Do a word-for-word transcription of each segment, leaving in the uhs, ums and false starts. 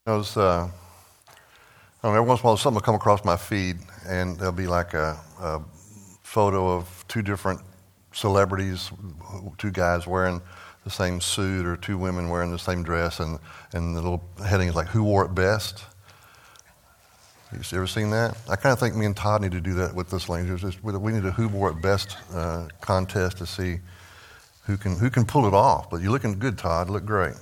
I was, uh, I don't know, every once in a while something will come across my feed, and there'll be like a, a photo of two different celebrities, two guys wearing the same suit, or two women wearing the same dress, and, and the little heading is like, who wore it best? You ever seen that? I kind of think me and Todd need to do that with this language. Just, we need a who wore it best uh, contest to see who can who can pull it off. But you're looking good, Todd. Look great.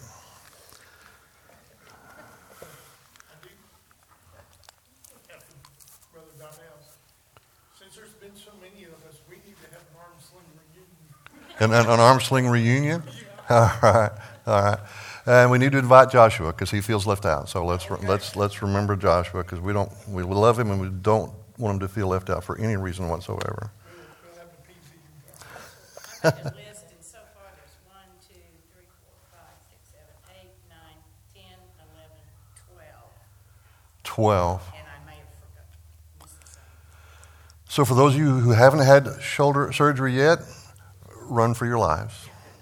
Since there's been so many of us, we need to have an arm sling reunion. An, an, an arm sling reunion? All right, all right. And we need to invite Joshua because he feels left out. So let's okay. let's let's remember Joshua because we don't we love him and we don't want him to feel left out for any reason whatsoever. We'll have the P Z. I made a list, and so far there's one, two, three, four, five, six, seven, eight, nine, ten, eleven, twelve. Twelve. And I may have forgotten. So for those of you who haven't had shoulder surgery yet, run for your lives.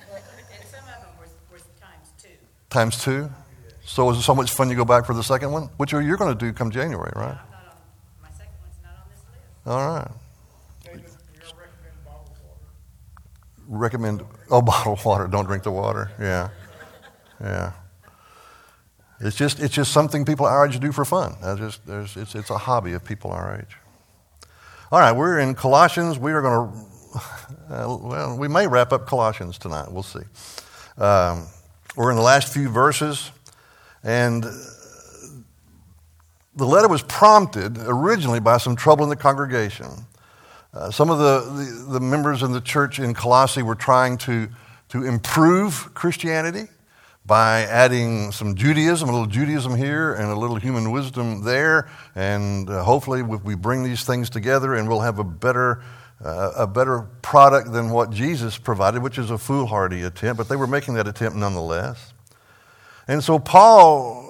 Times two? So is it so much fun you go back for the second one? Which you're going to do come January, right? No, I'm not on, my second one's not on this list. All right. David, you're going to recommend bottled water. Recommend, oh, bottled water. Don't drink the water. Yeah. Yeah. It's just it's just something people our age do for fun. I just there's it's it's a hobby of people our age. All right, we're in Colossians. We are going to, uh, well, we may wrap up Colossians tonight. We'll see. Um, We're in the last few verses, and the letter was prompted originally by some trouble in the congregation. Uh, some of the, the, the members in the church in Colossae were trying to, to improve Christianity by adding some Judaism, a little Judaism here and a little human wisdom there, and uh, hopefully we bring these things together and we'll have a better Uh, a better product than what Jesus provided, which is a foolhardy attempt, but they were making that attempt nonetheless. And so Paul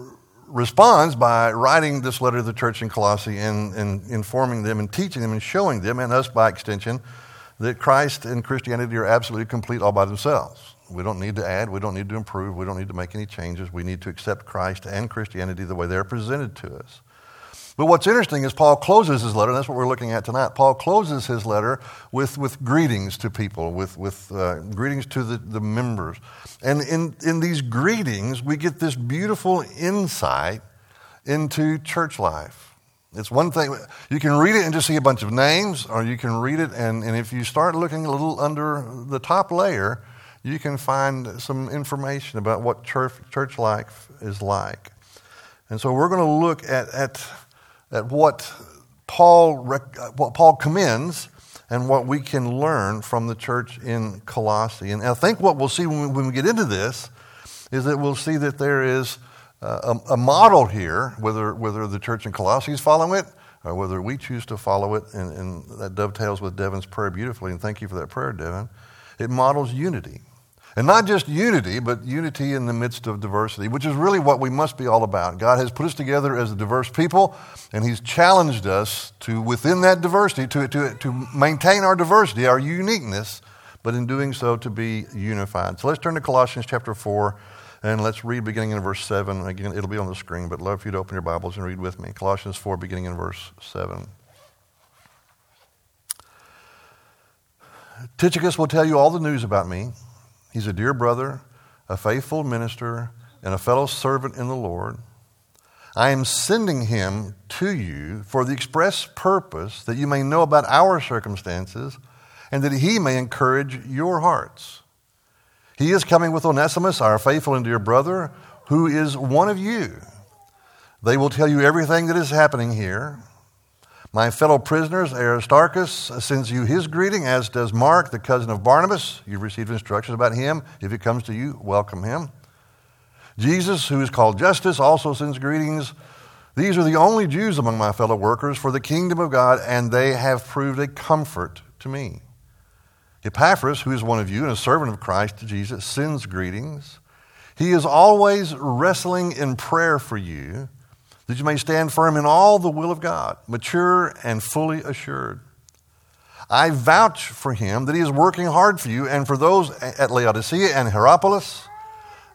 responds by writing this letter to the church in Colossae and, and informing them and teaching them and showing them, and us by extension, that Christ and Christianity are absolutely complete all by themselves. We don't need to add, we don't need to improve, we don't need to make any changes. We need to accept Christ and Christianity the way they're presented to us. But what's interesting is Paul closes his letter, and that's what we're looking at tonight. Paul closes his letter with, with greetings to people, with, with uh, greetings to the, the members. And in, in these greetings, we get this beautiful insight into church life. It's one thing, you can read it and just see a bunch of names, or you can read it, and, and if you start looking a little under the top layer, you can find some information about what church, church life is like. And so we're going to look at... at at what Paul what Paul commends and what we can learn from the church in Colossae. And I think what we'll see when we, when we get into this is that we'll see that there is a, a model here, whether whether the church in Colossae is following it or whether we choose to follow it, and, and that dovetails with Devin's prayer beautifully, and thank you for that prayer, Devin. It models unity. And not just unity, but unity in the midst of diversity, which is really what we must be all about. God has put us together as a diverse people, and He's challenged us to, within that diversity, to, to, to maintain our diversity, our uniqueness, but in doing so to be unified. So let's turn to Colossians chapter four, and let's read beginning in verse seven. Again, it'll be on the screen, but I'd love for you to open your Bibles and read with me. Colossians four, beginning in verse seven. Tychicus will tell you all the news about me. He's a dear brother, a faithful minister, and a fellow servant in the Lord. I am sending him to you for the express purpose that you may know about our circumstances and that he may encourage your hearts. He is coming with Onesimus, our faithful and dear brother, who is one of you. They will tell you everything that is happening here. My fellow prisoners, Aristarchus, sends you his greeting, as does Mark, the cousin of Barnabas. You've received instructions about him. If he comes to you, welcome him. Jesus, who is called Justus, also sends greetings. These are the only Jews among my fellow workers for the kingdom of God, and they have proved a comfort to me. Epaphras, who is one of you and a servant of Christ Jesus, sends greetings. He is always wrestling in prayer for you, that you may stand firm in all the will of God, mature and fully assured. I vouch for him that he is working hard for you and for those at Laodicea and Hierapolis.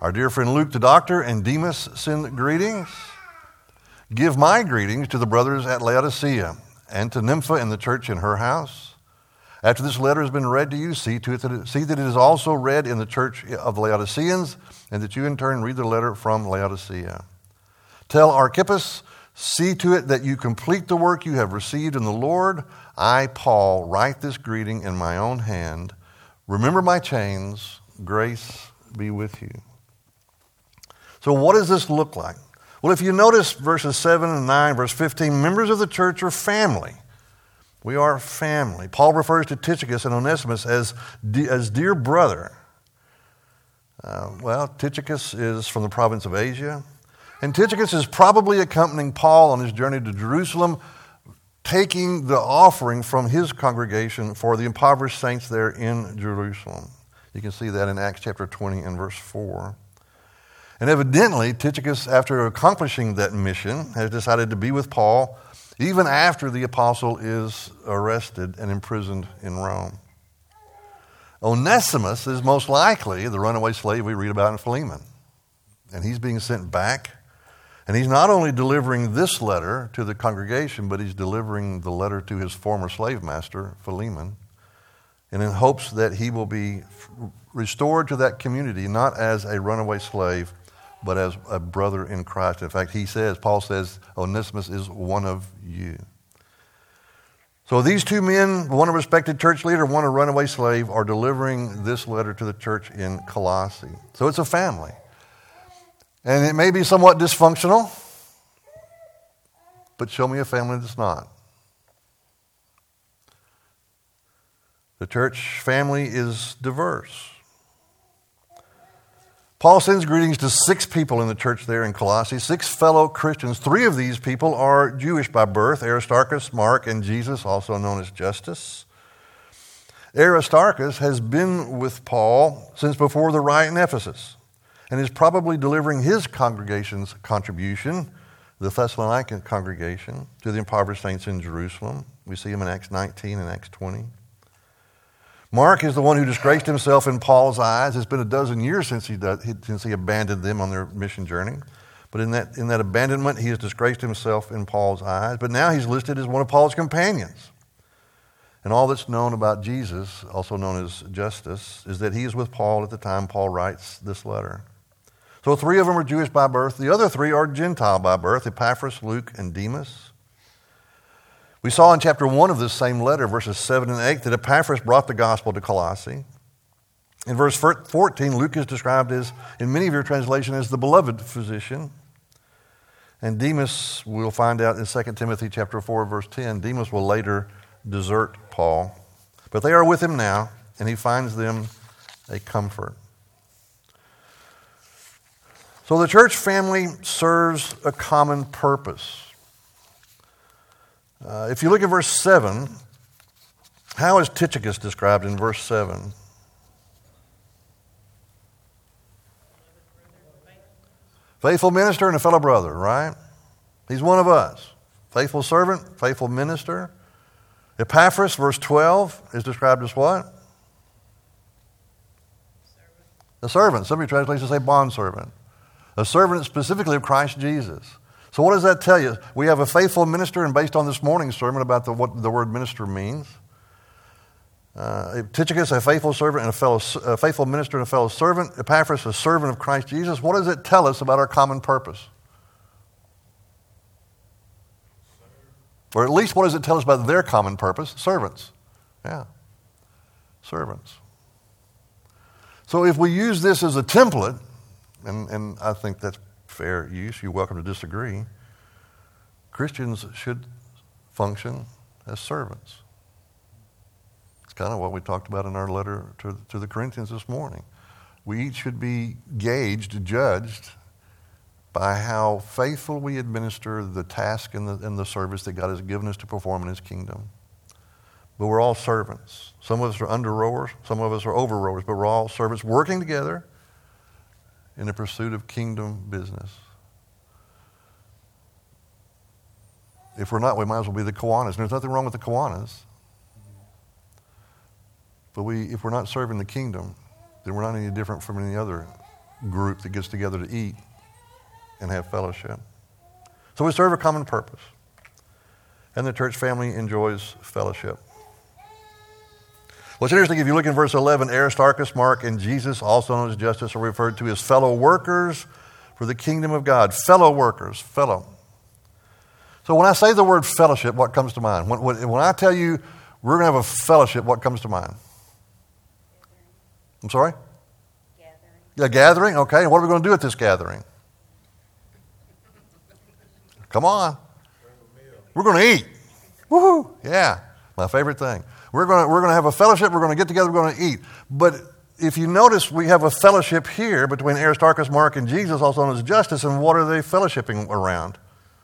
Our dear friend Luke the doctor and Demas send greetings. Give my greetings to the brothers at Laodicea and to Nympha and the church in her house. After this letter has been read to you, see, to it that it, see that it is also read in the church of the Laodiceans, and that you in turn read the letter from Laodicea. Tell Archippus, see to it that you complete the work you have received in the Lord. I, Paul, write this greeting in my own hand. Remember my chains. Grace be with you. So what does this look like? Well, if you notice verses seven and nine, verse fifteen, members of the church are family. We are family. Paul refers to Tychicus and Onesimus as, as dear brother. Uh, well, Tychicus is from the province of Asia. And Tychicus is probably accompanying Paul on his journey to Jerusalem, taking the offering from his congregation for the impoverished saints there in Jerusalem. You can see that in Acts chapter twenty and verse four. And evidently, Tychicus, after accomplishing that mission, has decided to be with Paul even after the apostle is arrested and imprisoned in Rome. Onesimus is most likely the runaway slave we read about in Philemon. And he's being sent back. And he's not only delivering this letter to the congregation, but he's delivering the letter to his former slave master, Philemon, and in hopes that he will be restored to that community, not as a runaway slave, but as a brother in Christ. In fact, he says, Paul says, Onesimus is one of you. So these two men, one a respected church leader, one a runaway slave, are delivering this letter to the church in Colossae. So it's a family. And it may be somewhat dysfunctional, but show me a family that's not. The church family is diverse. Paul sends greetings to six people in the church there in Colossae, six fellow Christians. Three of these people are Jewish by birth, Aristarchus, Mark, and Jesus, also known as Justus. Aristarchus has been with Paul since before the riot in Ephesus and is probably delivering his congregation's contribution, the Thessalonican congregation, to the impoverished saints in Jerusalem. We see him in Acts nineteen and Acts twenty. Mark is the one who disgraced himself in Paul's eyes. It's been a dozen years since he, does, since he abandoned them on their mission journey. But in that, in that abandonment, he has disgraced himself in Paul's eyes. But now he's listed as one of Paul's companions. And all that's known about Jesus, also known as Justus, is that he is with Paul at the time Paul writes this letter. So three of them are Jewish by birth. The other three are Gentile by birth, Epaphras, Luke, and Demas. We saw in chapter one of this same letter, verses seven and eight, that Epaphras brought the gospel to Colossae. In verse fourteen, Luke is described as, in many of your translations, as the beloved physician. And Demas, we'll find out in Second Timothy chapter four, verse ten, Demas will later desert Paul. But they are with him now, and he finds them a comfort. So the church family serves a common purpose. Uh, if you look at verse seven, how is Tychicus described in verse seven? Faithful minister and a fellow brother, right? He's one of us. Faithful servant, faithful minister. Epaphras, verse twelve, is described as what? A servant. Some of your translations say bondservant. A servant specifically of Christ Jesus. So what does that tell you? We have a faithful minister, and based on this morning's sermon about the, what the word minister means, uh, Tychicus, a faithful servant and a fellow, a faithful minister and a fellow servant. Epaphras, a servant of Christ Jesus. What does it tell us about our common purpose? Or at least what does it tell us about their common purpose? Servants. Yeah. Servants. So if we use this as a template, and, and I think that's fair use, you're welcome to disagree, Christians should function as servants. It's kind of what we talked about in our letter to, to the Corinthians this morning. We each should be gauged, judged by how faithful we administer the task and the, and the service that God has given us to perform in His kingdom. But we're all servants. Some of us are under rowers, some of us are over rowers, but we're all servants working together in the pursuit of kingdom business. If we're not, we might as well be the Kiwanis. There's nothing wrong with the Kiwanis. But we, if we're not serving the kingdom, then we're not any different from any other group that gets together to eat and have fellowship. So we serve a common purpose. And the church family enjoys fellowship. What's interesting, if you look in verse eleven, Aristarchus, Mark, and Jesus, also known as Justus, are referred to as fellow workers for the kingdom of God. Fellow workers, fellow. So when I say the word fellowship, what comes to mind? When, when, when I tell you we're going to have a fellowship, what comes to mind? I'm sorry? Gathering. Yeah, gathering. Okay, what are we going to do at this gathering? Come on. We're going to eat. Woohoo! Yeah, my favorite thing. We're going to, we're going to have a fellowship. We're going to get together. We're going to eat. But if you notice, we have a fellowship here between Aristarchus, Mark, and Jesus, also known as Justus. And what are they fellowshipping around?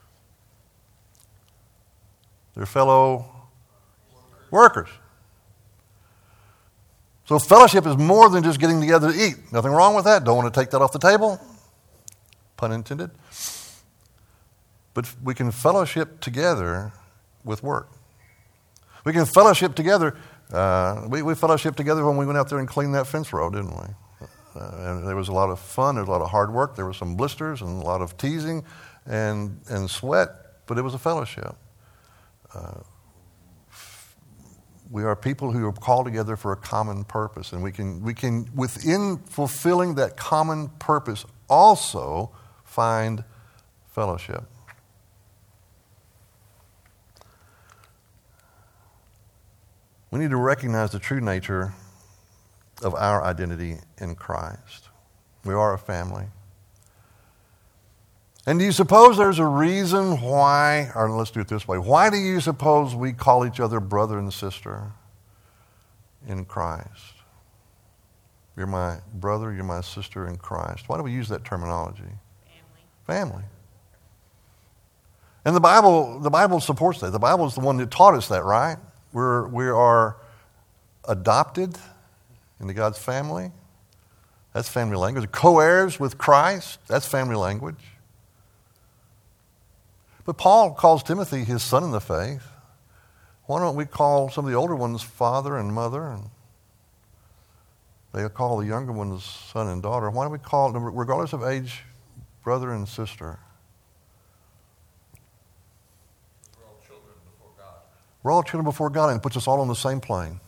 Their fellow workers. So fellowship is more than just getting together to eat. Nothing wrong with that. Don't want to take that off the table. Pun intended. But we can fellowship together with work. We can fellowship together. Uh, we, we fellowship together when we went out there and cleaned that fence row, didn't we? Uh, and there was a lot of fun. There was a lot of hard work. There were some blisters and a lot of teasing and, and sweat, but it was a fellowship. Uh, we are people who are called together for a common purpose, and we can, we can, within fulfilling that common purpose, also find fellowship. We need to recognize the true nature of our identity in Christ. We are a family. And do you suppose there's a reason why, or let's do it this way, why do you suppose we call each other brother and sister in Christ? You're my brother, you're my sister in Christ. Why do we use that terminology? Family. Family. And the Bible, the Bible supports that. The Bible is the one that taught us that, right? We're, we are adopted into God's family. That's family language. Co-heirs with Christ. That's family language. But Paul calls Timothy his son in the faith. Why don't we call some of the older ones father and mother? And they call the younger ones son and daughter. Why don't we call them, regardless of age, brother and sister? We're all children before God, and it puts us all on the same plane.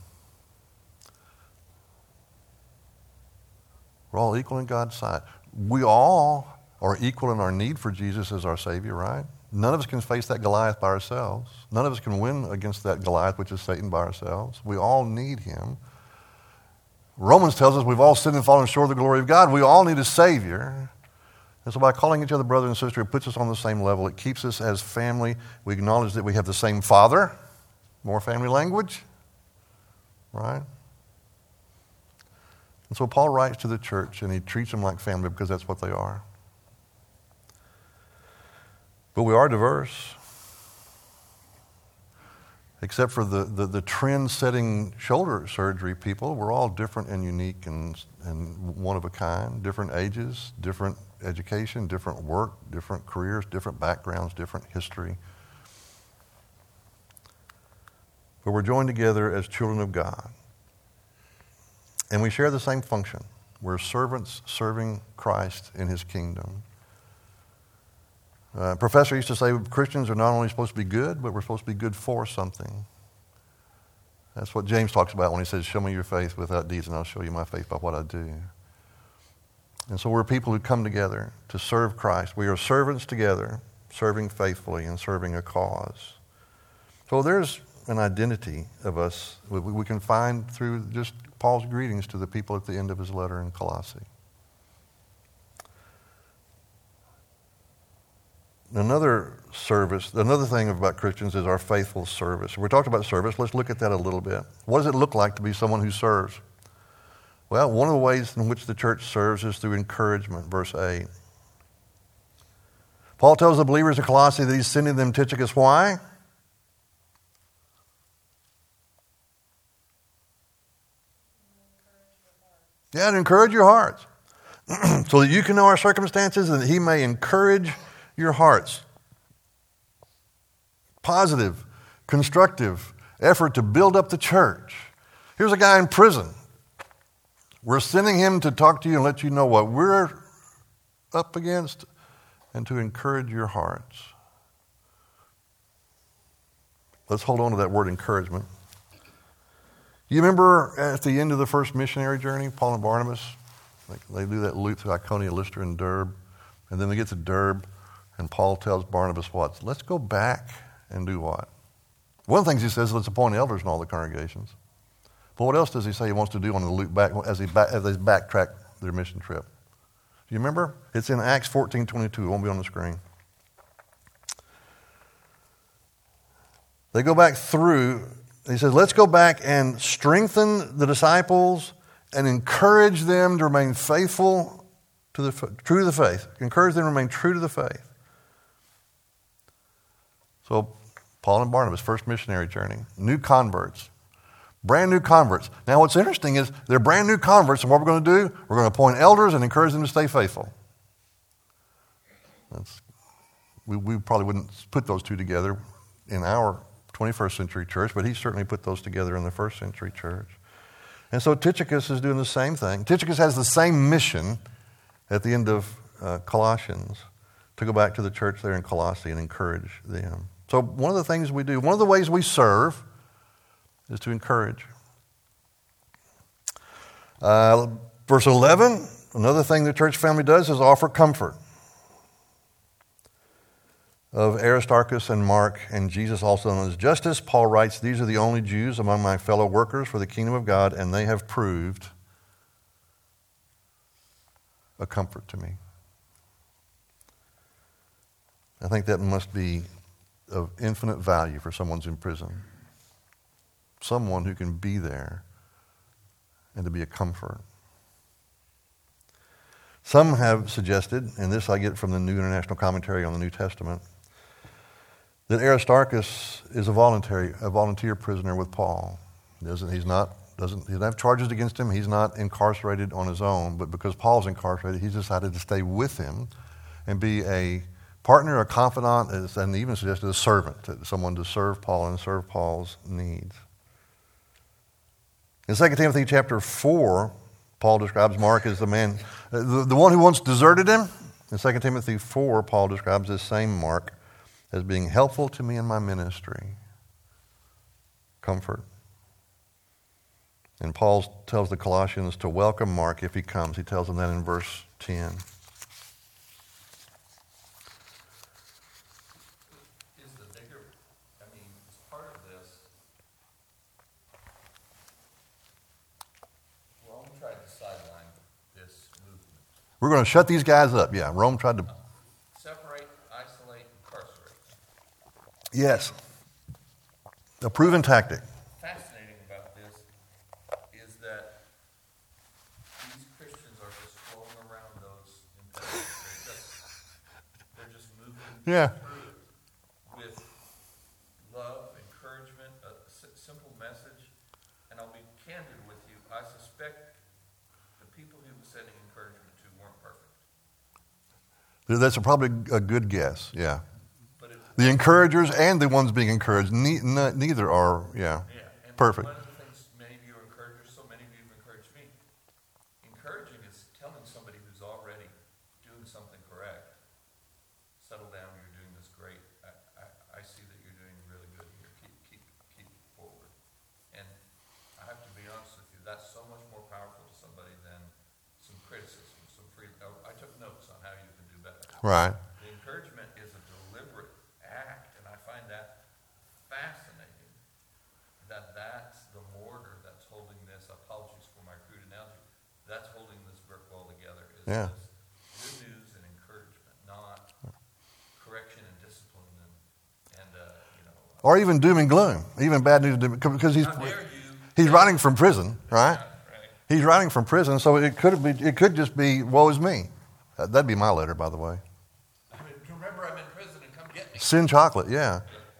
We're all equal in God's sight. We all are equal in our need for Jesus as our Savior, right? None of us can face that Goliath by ourselves. None of us can win against that Goliath, which is Satan, by ourselves. We all need him. Romans tells us we've all sinned and fallen short of the glory of God. We all need a Savior. And so by calling each other brother and sister, it puts us on the same level. It keeps us as family. We acknowledge that we have the same Father. More family language, right? And so Paul writes to the church, and he treats them like family because that's what they are. But we are diverse. Except for the, the, the trend-setting shoulder surgery people, we're all different and unique and, and one of a kind, different ages, different education, different work, different careers, different backgrounds, different history. But we're joined together as children of God. And we share the same function. We're servants serving Christ in his kingdom. Uh, a professor used to say Christians are not only supposed to be good, but we're supposed to be good for something. That's what James talks about when he says, show me your faith without deeds, and I'll show you my faith by what I do. And so we're people who come together to serve Christ. We are servants together, serving faithfully and serving a cause. So there's an identity of us we can find through just Paul's greetings to the people at the end of his letter in Colossae. Another service, another thing about Christians is our faithful service. We talked about service. Let's look at that a little bit. What does it look like to be someone who serves? Well, one of the ways in which the church serves is through encouragement, verse eight. Paul tells the believers of Colossae that he's sending them Tychicus. Why? Yeah, to encourage your hearts. So that you can know our circumstances and that he may encourage your hearts. Positive, constructive effort to build up the church. Here's a guy in prison. We're sending him to talk to you and let you know what we're up against and to encourage your hearts. Let's hold on to that word encouragement. You remember at the end of the first missionary journey, Paul and Barnabas, they do that loop through Iconium, Lystra, and Derbe, and then they get to Derbe, and Paul tells Barnabas what? Let's go back and do what? One of the things he says is let's appoint elders in all the congregations. But what else does he say he wants to do on the loop back as, he back, as they backtrack their mission trip? Do you remember? It's in Acts fourteen twenty-two. It won't be on the screen. They go back through. He says, let's go back and strengthen the disciples and encourage them to remain faithful to the true to the faith. Encourage them to remain true to the faith. So Paul and Barnabas, first missionary journey, new converts. Brand new converts. Now what's interesting is they're brand new converts, and what we're going to do, we're going to appoint elders and encourage them to stay faithful. That's, we, we probably wouldn't put those two together in our twenty-first century church, but he certainly put those together in the first century church. And so Tychicus is doing the same thing. Tychicus has the same mission at the end of uh, Colossians to go back to the church there in Colossae and encourage them. So one of the things we do, one of the ways we serve is to encourage. Uh, verse eleven, another thing the church family does is offer comfort. Of Aristarchus and Mark and Jesus, also known as Justus, Paul writes, these are the only Jews among my fellow workers for the kingdom of God, and they have proved a comfort to me. I think that must be of infinite value for someone's in prison. Someone who can be there and to be a comfort. Some have suggested, and this I get from the New International Commentary on the New Testament, that Aristarchus is a voluntary, a volunteer prisoner with Paul. He doesn't, he's not, doesn't, he doesn't have charges against him. He's not incarcerated on his own, but because Paul's incarcerated, he's decided to stay with him and be a partner, a confidant, and even suggested a servant, someone to serve Paul and serve Paul's needs. In Second Timothy chapter four, Paul describes Mark as the man, the, the one who once deserted him. In Second Timothy four, Paul describes this same Mark as being helpful to me in my ministry. Comfort. And Paul tells the Colossians to welcome Mark if he comes. He tells them that in verse ten. Is the bigger, I mean, as part of this, Rome tried to sideline this movement. We're going to shut these guys up. Yeah, Rome tried to... Separate, isolate, incarcerate. Yes. A proven tactic. Fascinating about this is that these Christians are just flowing around those impediments. They're just, they're just moving Yeah. through it with love, encouragement, a s- simple message. And I'll be candid with you, I suspect the people he was sending encouragement to weren't perfect. That's a, probably a good guess, yeah. But it, The encouragers and the ones being encouraged, ne- ne- neither are, yeah, yeah, and perfect. one of the things, many of you are encouragers, so many of you have encouraged me. Encouraging is telling somebody who's already doing something correct, settle down, you're doing this great. I, I, I see that you're doing really good here. Keep, keep, keep forward. And I have to be honest with you, that's so much more powerful to somebody than some criticism, some free. Oh, I took notes on how you can do better. Right. The encouragement is a deliberate act, and I find that fascinating, that that's the mortar that's holding this, apologies for my crude analogy, that's holding this brick wall together, is Yeah. this good news and encouragement, not correction and discipline and, and uh, you know, uh, Or even doom and gloom, even bad news, because he's how dare you, he's writing from prison, right? right? He's writing from prison, so it could be it could just be woe is me. Uh, That'd be my letter, by the way. I mean, remember I'm in prison and come get me. Sin chocolate, yeah.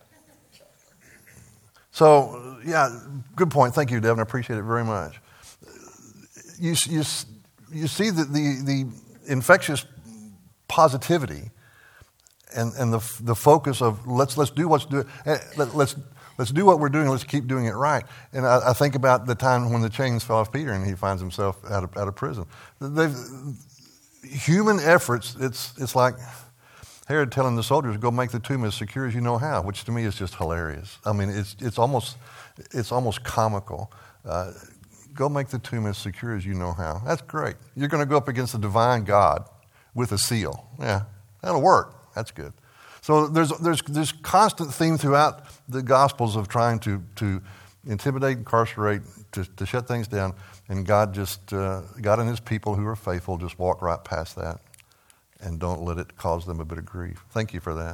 So, yeah, good point. Thank you, Devin. I appreciate it very much. You, you, you see the, the, the infectious positivity and, and the, the focus of let's, let's do what's do, let, let's, let's do what we're doing, let's keep doing it right. And I, I think about the time when the chains fell off Peter and he finds himself out of, out of prison. They've, human efforts, it's, it's like Herod telling the soldiers, go make the tomb as secure as you know how, which to me is just hilarious. I mean, it's, it's, almost, it's almost comical. Uh, go make the tomb as secure as you know how. That's great. You're going to go up against the divine God with a seal. Yeah, that'll work. That's good. So there's there's this constant theme throughout the Gospels of trying to to intimidate, incarcerate, to, to shut things down, and God just uh, God and His people who are faithful just walk right past that, and don't let it cause them a bit of grief. Thank you for that.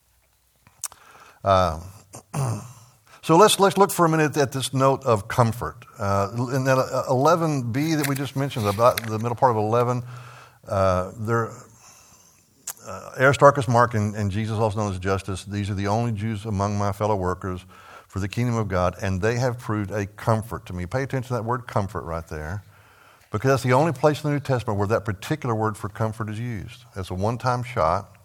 Uh, so let's let's look for a minute at this note of comfort. Uh, in that eleven b that we just mentioned, about the middle part of eleven, uh, there. Uh, Aristarchus, Mark, and, and Jesus, also known as Justus, these are the only Jews among my fellow workers for the kingdom of God, and they have proved a comfort to me. Pay attention to that word comfort right there, because that's the only place in the New Testament where that particular word for comfort is used. It's a one-time shot.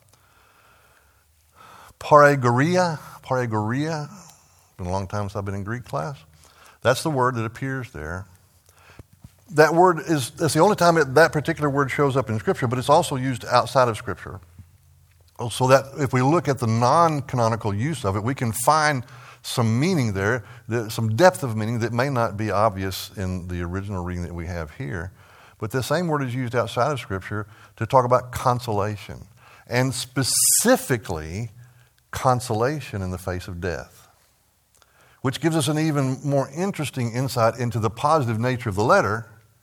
Paragoria, paragoria, been a long time since I've been in Greek class. That's the word that appears there. That word is, that's the only time it, that particular word shows up in Scripture, but it's also used outside of Scripture. So that if we look at the non-canonical use of it, we can find some meaning there, some depth of meaning that may not be obvious in the original reading that we have here. But the same word is used outside of Scripture to talk about consolation, and specifically consolation in the face of death, which gives us an even more interesting insight into the positive nature of the letter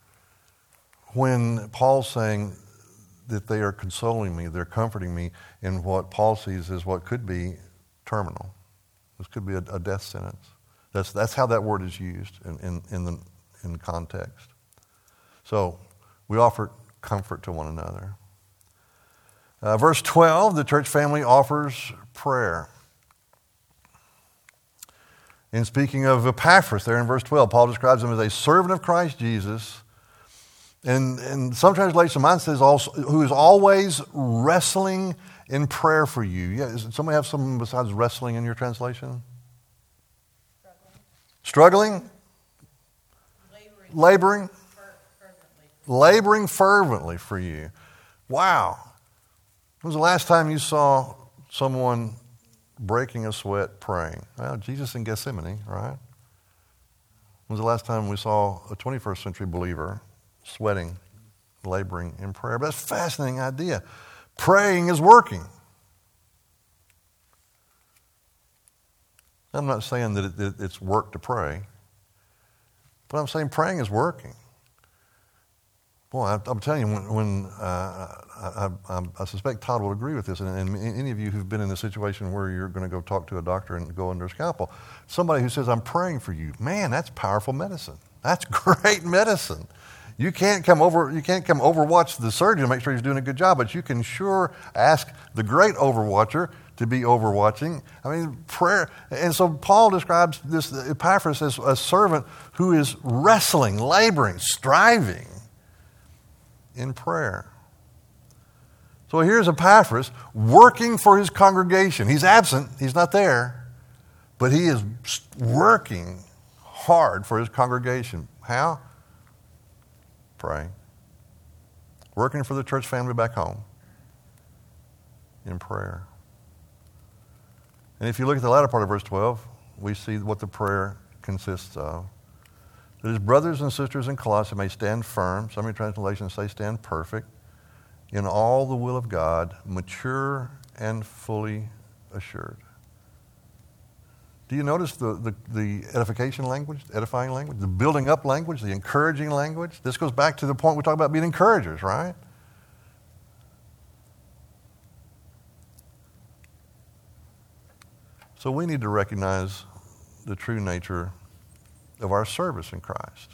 when Paul's saying that they are consoling me, they're comforting me in what Paul sees as what could be terminal. This could be a, a death sentence. That's that's how that word is used in, in, in the in context. So we offer comfort to one another. Uh, verse twelve, the church family offers prayer. In speaking of Epaphras there in verse twelve, Paul describes him as a servant of Christ Jesus. And, and some translation, mine says, also, who is always wrestling in prayer for you. Yeah, does somebody have something besides wrestling in your translation? Struggling? Laboring. Laboring? Fervently. Laboring fervently for you. Wow. When was the last time you saw someone breaking a sweat praying? Well, Jesus in Gethsemane, right? When was the last time we saw a twenty-first century believer sweating, laboring in prayer? But that's a fascinating idea. Praying is working. I'm not saying that it, it, it's work to pray, but I'm saying praying is working. Boy, I, I'm telling you, when, when uh, I, I, I suspect Todd will agree with this, and, and any of you who've been in a situation where you're going to go talk to a doctor and go under a scalpel, somebody who says, I'm praying for you, man, that's powerful medicine. That's great medicine. You can't come over, you can't come overwatch the surgeon to make sure he's doing a good job, but you can sure ask the great overwatcher to be overwatching. I mean, prayer. And so Paul describes this Epaphras as a servant who is wrestling, laboring, striving in prayer. So here's Epaphras working for his congregation. He's absent, he's not there, but he is working hard for his congregation. How? Praying. Working for the church family back home in prayer. And if you look at the latter part of verse twelve, we see what the prayer consists of. That his brothers and sisters in Colossae may stand firm, some of your translations say stand perfect, in all the will of God, mature and fully assured. Do you notice the, the, the edification language, the edifying language, the building up language, the encouraging language? This goes back to the point we talk about being encouragers, right? So we need to recognize the true nature of our service in Christ.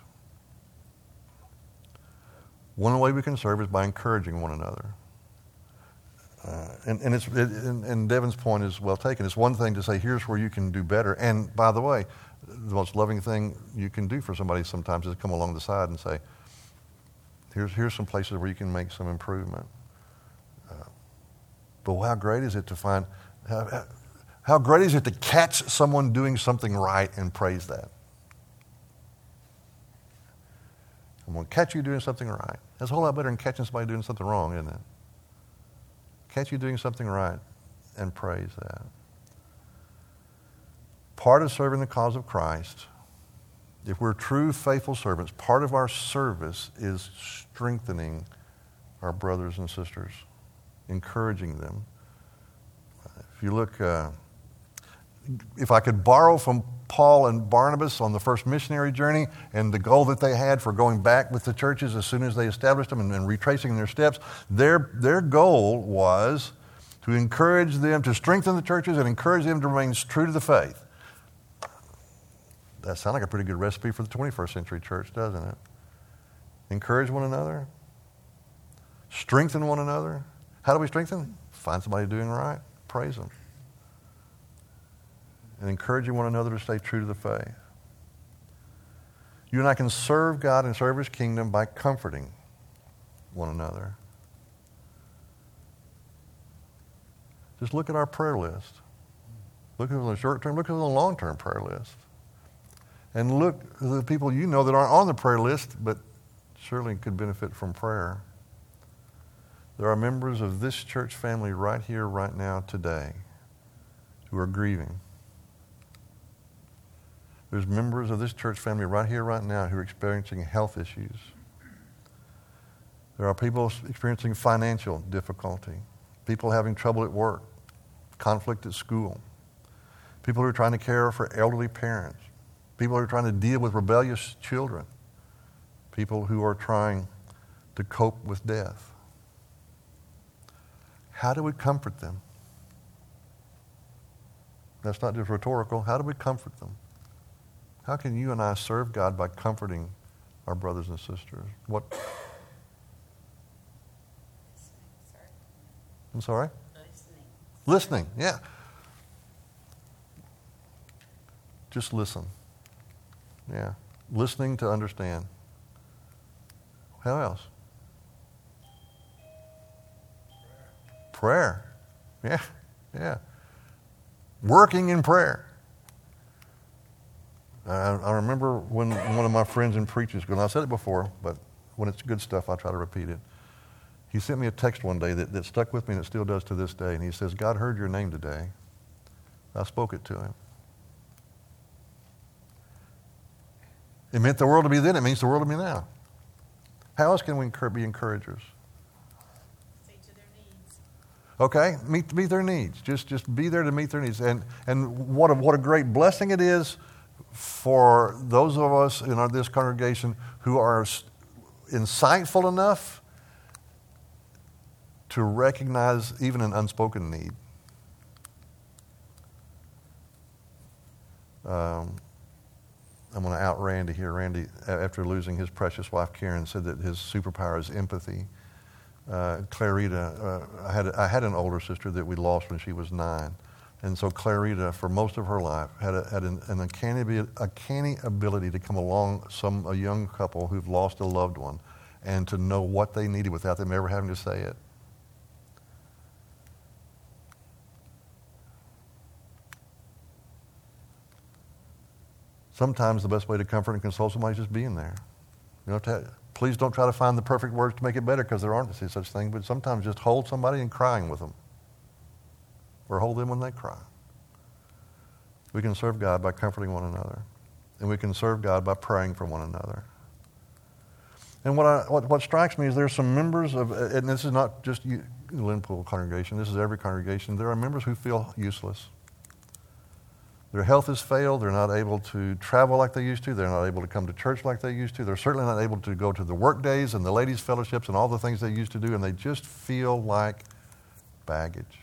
One way we can serve is by encouraging one another. Uh, and, and, it's, it, and, and Devin's point is well taken. It's one thing to say, here's where you can do better. And by the way, the most loving thing you can do for somebody sometimes is come along the side and say, here's, here's some places where you can make some improvement. Uh, but how great is it to find, how, how great is it to catch someone doing something right and praise that? I'm going to catch you doing something right. That's a whole lot better than catching somebody doing something wrong, isn't it? Catch you doing something right and praise that. Part of serving the cause of Christ, if we're true, faithful servants, part of our service is strengthening our brothers and sisters, encouraging them. If you look, uh, if I could borrow from Paul and Barnabas on the first missionary journey and the goal that they had for going back with the churches as soon as they established them and, and retracing their steps, their, their goal was to encourage them, to strengthen the churches and encourage them to remain true to the faith. That sounds like a pretty good recipe for the twenty-first century church, doesn't it? Encourage one another. Strengthen one another. How do we strengthen? Find somebody doing right. Praise them. And encouraging one another to stay true to the faith. You and I can serve God and serve His kingdom by comforting one another. Just look at our prayer list. Look at the short-term, look at the long-term prayer list. And look at the people you know that aren't on the prayer list, but surely could benefit from prayer. There are members of this church family right here, right now, today, who are grieving. There's members of this church family right here, right now, who are experiencing health issues. There are people experiencing financial difficulty, people having trouble at work, conflict at school, people who are trying to care for elderly parents, people who are trying to deal with rebellious children, people who are trying to cope with death. How do we comfort them? That's not just rhetorical. How do we comfort them? How can you and I serve God by comforting our brothers and sisters? What? I'm sorry? Listening. Listening, yeah. Just listen. Yeah. Listening to understand. How else? Prayer. Yeah, yeah. Working in prayer. I, I remember when one of my friends in preaching school, and I said it before, but when it's good stuff, I try to repeat it. He sent me a text one day that, that stuck with me, and it still does to this day. And he says, God heard your name today. I spoke it to him. It meant the world to me then. It means the world to me now. How else can we be encouragers? See to their needs. Okay, meet meet their needs. Just just be there to meet their needs. And and what a, what a great blessing it is for those of us in our, this congregation who are insightful enough to recognize even an unspoken need. Um, I'm going to out Randy here. Randy, after losing his precious wife Karen, said that his superpower is empathy. Uh, Clarita, uh, I had I had an older sister that we lost when she was nine, and so Clarita, for most of her life, had a, had an, an uncanny, a canny ability to come along some a young couple who've lost a loved one, and to know what they needed without them ever having to say it. Sometimes the best way to comfort and console somebody is just being there. You know, to, please don't try to find the perfect words to make it better, because there aren't such things, but sometimes just hold somebody and crying with them. Or hold them when they cry. We can serve God by comforting one another. And we can serve God by praying for one another. And what, I, what, what strikes me is there's some members of, and this is not just you, Linpool congregation, this is every congregation, there are members who feel useless. Their health has failed. They're not able to travel like they used to. They're not able to come to church like they used to. They're certainly not able to go to the work days and the ladies' fellowships and all the things they used to do, and they just feel like baggage.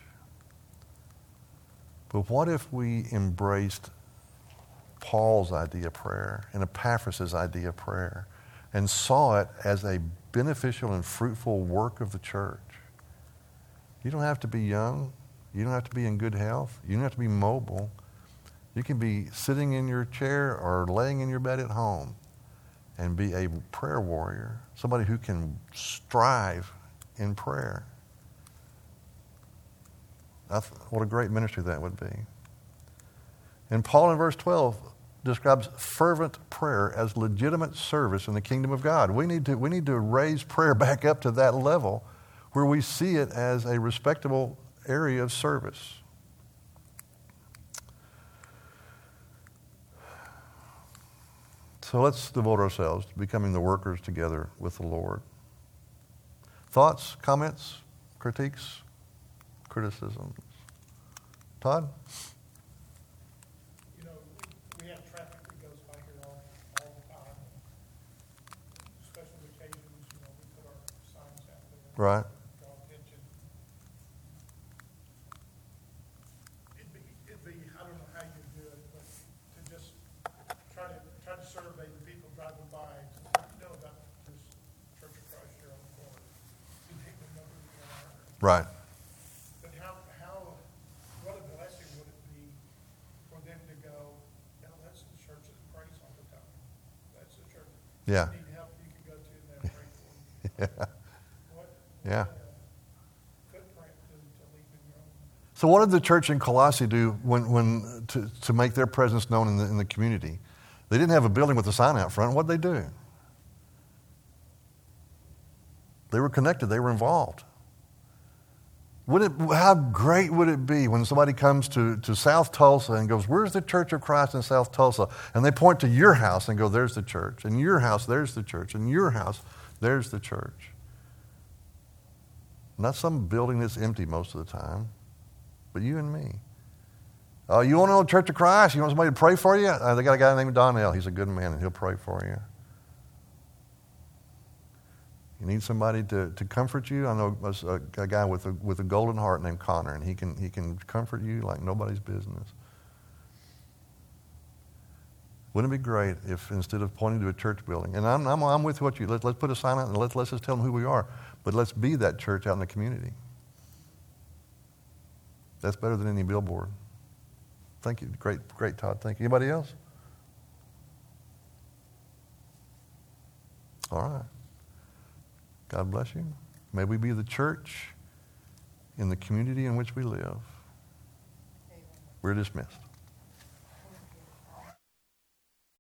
But what if we embraced Paul's idea of prayer and Epaphras' idea of prayer and saw it as a beneficial and fruitful work of the church? You don't have to be young. You don't have to be in good health. You don't have to be mobile. You can be sitting in your chair or laying in your bed at home and be a prayer warrior, somebody who can strive in prayer. That's, what a great ministry that would be. And Paul in verse twelve describes fervent prayer as legitimate service in the kingdom of God. We need to, we need to raise prayer back up to that level where we see it as a respectable area of service. So let's devote ourselves to becoming the workers together with the Lord. Thoughts, comments, critiques, criticisms? Todd? You know, we, we have traffic that goes by here all, all the time. Special occasions, you know, we put our signs out there. Right. Draw attention. It'd be, it'd be, I don't know how you do it, but to just try to, try to survey the people driving by, to know about this Church of Christ here on the corner. You make them know who we are. Right. But how, how, what a blessing would it be for them to go, no, that's the church that prays all the time. That's the church. Yeah. If you need help, you can go to and they'll pray for you. Yeah. What, Yeah. what a footprint to, to leave in your own. So what did the church in Colossae do when, when to, to make their presence known in the, in the community? They didn't have a building with a sign out front. What did they do? They were connected. They were involved. Would it, how great would it be when somebody comes to, to South Tulsa and goes, where's the Church of Christ in South Tulsa? And they point to your house and go, there's the church. And your house, there's the church. And your house, there's the church. Not some building that's empty most of the time, but you and me. Uh, you want to know the Church of Christ? You want somebody to pray for you? Uh, they got a guy named Donnell. He's a good man, and he'll pray for you. You need somebody to, to comfort you? I know a, a guy with a, with a golden heart named Connor, and he can, he can comfort you like nobody's business. Wouldn't it be great if instead of pointing to a church building, and I'm, I'm, I'm with what you, let, let's put a sign out and let's, let's just tell them who we are, but let's be that church out in the community. That's better than any billboard. Thank you. Great, great, Todd. Thank you. Anybody else? All right. God bless you. May we be the church in the community in which we live. We're dismissed.